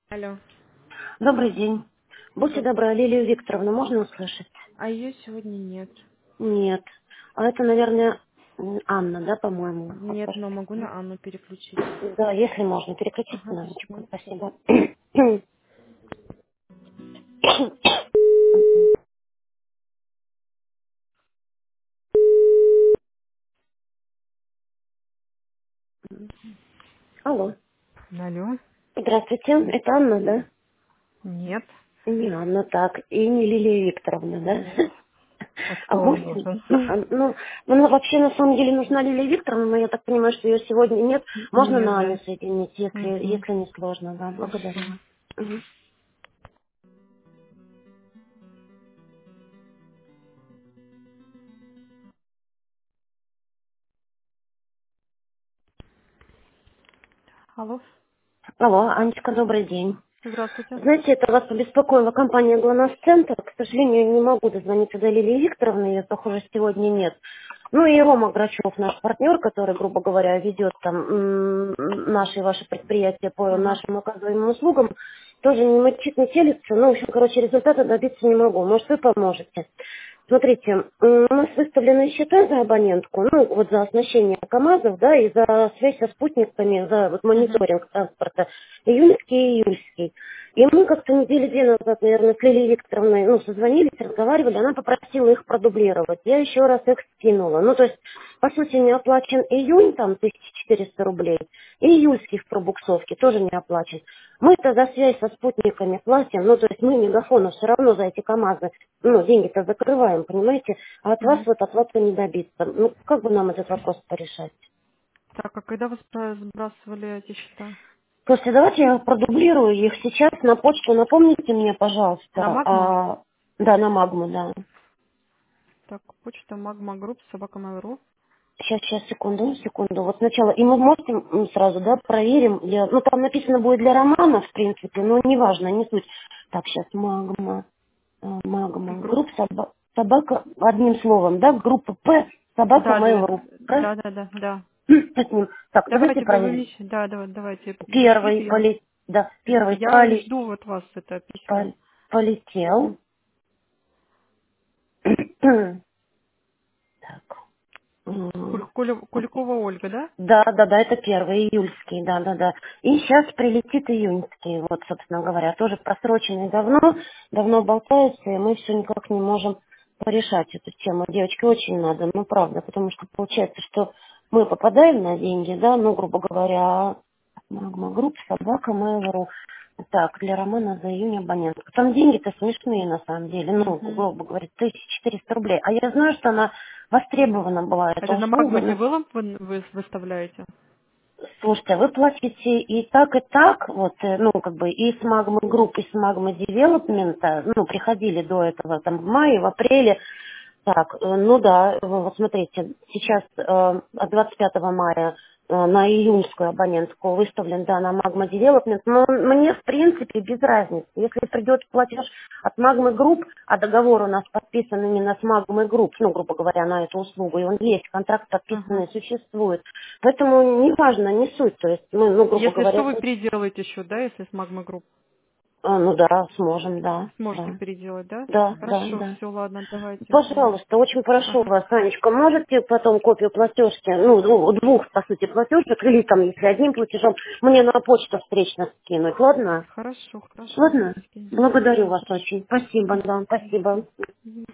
Алло. Добрый день. Будьте Добрый. добры, Лилию Викторовну можно услышать? А ее сегодня нет. Нет. А это, наверное, Анна, да, по-моему? Нет, но могу на Анну переключить. Да, если можно, переключите Ага, на Анечку. секундочку. Спасибо. Алло. Алло. Здравствуйте, это Анна, да? Нет. Не Анна, так. И не Лилия Викторовна, да? Нет. А А кто вам можете? нужен? Ну, вообще, на самом деле, нужна Лилия Викторовна, но я так понимаю, что ее сегодня нет. Можно Нет, на да. Аню соединить, если, Угу. если не сложно, да. Хорошо. Благодарю вас. Мгм. Алло. Алло, Анечка, добрый день. Здравствуйте. Знаете, это вас побеспокоила компания «ГЛОНАСС-центр». К сожалению, не могу дозвониться до Лилии Викторовны, ее, похоже, сегодня нет. Ну и Рома Грачев, наш партнер, который, грубо говоря, ведет там наши и ваши предприятия по Ага. нашим оказываемым услугам, тоже не мычит, не телится. Ну, в общем, короче, результата добиться не могу. Может, вы поможете. Смотрите, у нас выставлены счета за абонентку, ну, вот за оснащение КАМАЗов, да, и за связь со спутниками, за вот Угу. мониторинг транспорта, июньский и июльский. И мы как-то недели две назад, наверное, с Лилией Викторовной, ну, созвонились, разговаривали, она попросила их продублировать. Я еще раз их скинула. Ну, то есть, по сути, не оплачен июнь, там, 1400 рублей, и июльский в пробуксовке тоже не оплачен. Мы-то за связь со спутниками платим, ну, то есть мы Мегафону все равно за эти КАМАЗы, ну, деньги-то закрываем, понимаете, а от вас Угу. вот оплаты не добиться. Ну, как бы нам этот вопрос порешать? Так, а когда вы сбрасывали эти счета? Слушайте, давайте я продублирую их сейчас на почту. Напомните мне, На пожалуйста. Магму? Да, на Магму, да. Так, почта Магма Групп, собака Mail.ru. Сейчас, секунду. Вот сначала, и мы можем сразу, да, проверим. Ну, там написано будет для романа, в принципе, но неважно, не суть. Так, сейчас Магма, Групп. собака, одним словом, да, группа П, собака Да, да, Mail.ru. да, да, да, да. Так, давайте Давайте проверим. да, давайте Первый, пришлите, я первый Я жду от вас это письмо. полетел. Так. Куликова Ольга, да? Да, это первый, июльский, да. И сейчас прилетит июньский, вот, собственно говоря, тоже просроченный давно болтается, и мы все никак не можем порешать эту тему. Девочке очень надо, ну, правда, потому что получается, что мы попадаем на деньги, да, ну, грубо говоря, Магма Групп, собака, Mail.ru. Так, для Романа за июнь абонентка. Там деньги-то смешные, на самом деле, ну, Угу. грубо говоря, 1400 рублей. А я знаю, что она востребована была, эта Это на Магма услуга. Девелоп вы выставляете? Слушайте, а вы платите и так, вот, ну, как бы, и с Magma Group, и с Magma Development, ну, приходили до этого, там, в мае, в апреле, так, ну да, вот смотрите, сейчас от 25 мая на июньскую абонентскую выставлен, да, на Magma Development, но мне, в принципе, без разницы. Если придет платеж от Magma Group, а договор у нас подписан именно с Magma Group, ну, грубо говоря, на эту услугу, и он есть, контракт Ага. подписанный существует. Поэтому неважно, не суть, то есть мы, ну, грубо Если что, говоря, вы переделаете еще, да, если с Магма Групп? ну да, сможем, да, Сможете да, переделать, да? да, да, Хорошо, да. все, ладно, давайте. Пожалуйста, очень прошу Ага. вас, Анечка, можете потом копию платежки, ну, двух, по сути, платежек, или там, если одним платежом, мне на почту встречно скинуть, ладно? Хорошо, хорошо. Ладно? Скиньте. Благодарю Ага, вас хорошо. очень. Спасибо, да, спасибо.